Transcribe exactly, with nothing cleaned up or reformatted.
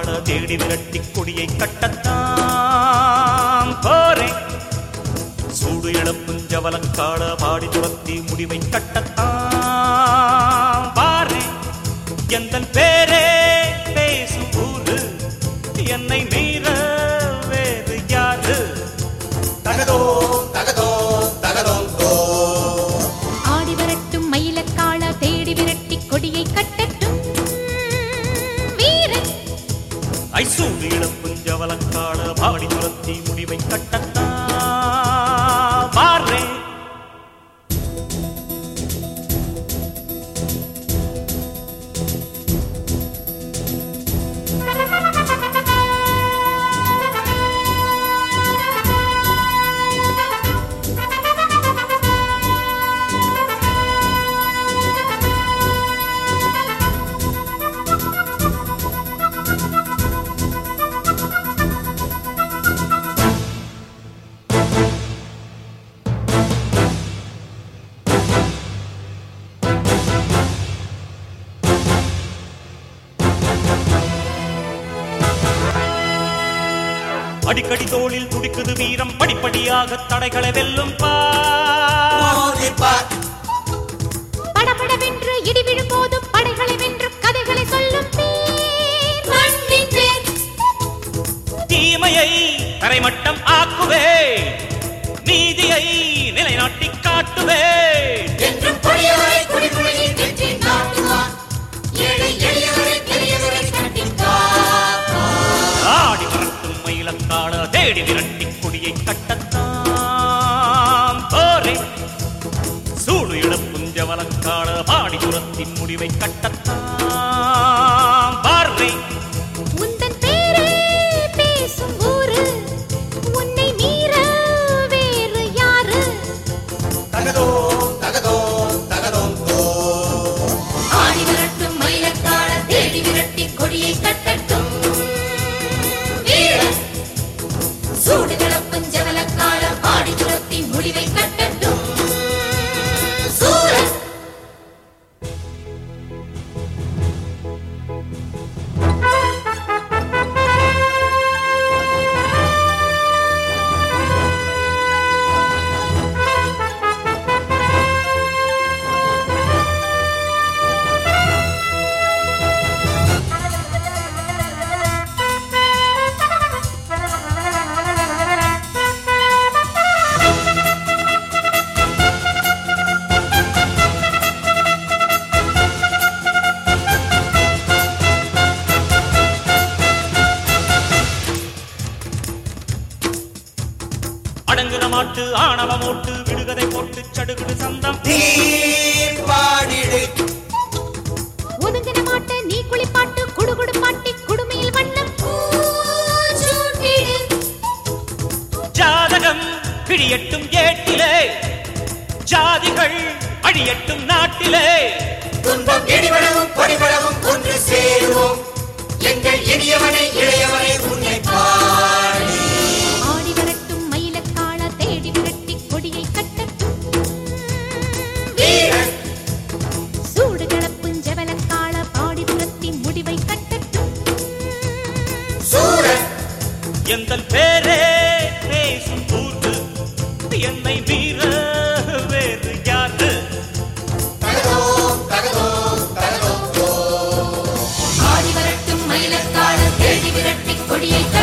காட தேடி விரட்டி கொடியை கட்டத்தான் போரேன். சூடு இழப்பும் ஜவலக்காட பாடி துரத்தி முடிவை கட்டத்தான் பாரேன். எந்தன் பேரே பேசும் ஊரு என்னை மீற வேறு யாரு? தகதோ தகதோ தகதோ ஆடி வரட்டும் மயிலக்காள தேடி விரட்டி கொடியை கட்டட்டும் வீரன். ஐசூடு இழப்பும் ஜவலக்காட பாடி துரத்தி முடிவை கட்டத்தான் பாரேன். அடிக்கடி தோளில் துடிக்குது வீரம், படிப்படியாக தடைகளை வெல்லும் பார். படபடவென்று இடி விழும் போதும் படைகளை வென்று கதைகளை சொல்லும் பேர். தீமையை தரைமட்டம் ஆக்குவே, நீதியை நிலைநாட்டி காட்டுவே. என்றும் கொடியவரை கொடிமுறையில் வெற்றி நாட்டுவான், ஏழை எளியவரை பெரியவரை கண்டிப்பார். ஆடி வரட்டும் மயிலக்காட தேடி விரட்டி கொடியை கட்டத்தான் போரேன். சூடு இழப்பும் ஜவலக்காட பாடி துரத்தின் முடிவை கட்டத்தான் பாரேன். உந்தன் பேரே பேசும் ஊரு உன்னை மீற வேறு யாரு? தகதோ தகதோ தகதோ ஆடி வரட்டும் மயிலக்காள தேடி விரட்டி கொடியை கட்டட்டும் வீரன். சூடு கிளப்பும் ஜவலக்காள பாடி துரத்தி முடிவை கட்டட்டும் சூரன். அடங்குற மாட்டு ஆணவ மோட்டு விடுகதை போட்டு சடுகுடு சந்தம் பாடிடு. ஒதுங்கின மாட்ட நீ குளிப்பாட்டு குடுகுடு பாட்டி குடுமையில் வண்ணம் சூட்டிடு. ஜாதகம் கிழியட்டும் ஏட்டிலே, ஜாதிகள் அழியட்டும் நாட்டிலே. துன்பம் இடிவளவும் பொடிவளவும் ஒன்று சேருவோம், எங்கள் இனியவனை இளையவனை உன்னை பாடி. ஆடி வரட்டும் மயிலக்காள தேடி விரட்டி கொடியை கட்டட்டும் வீரன். சூடு கிளப்பும் ஜவலக்காள பாடி துரத்தி முடிவை கட்டட்டும் சூரன். எந்தன் பேரே பேசும் ஊரு என்னை மீற வேறு யாரு? தகதோ தகதோ தகதோ ஆடி வரட்டும் மயிலக்காள தேடி விரட்டி கொடியை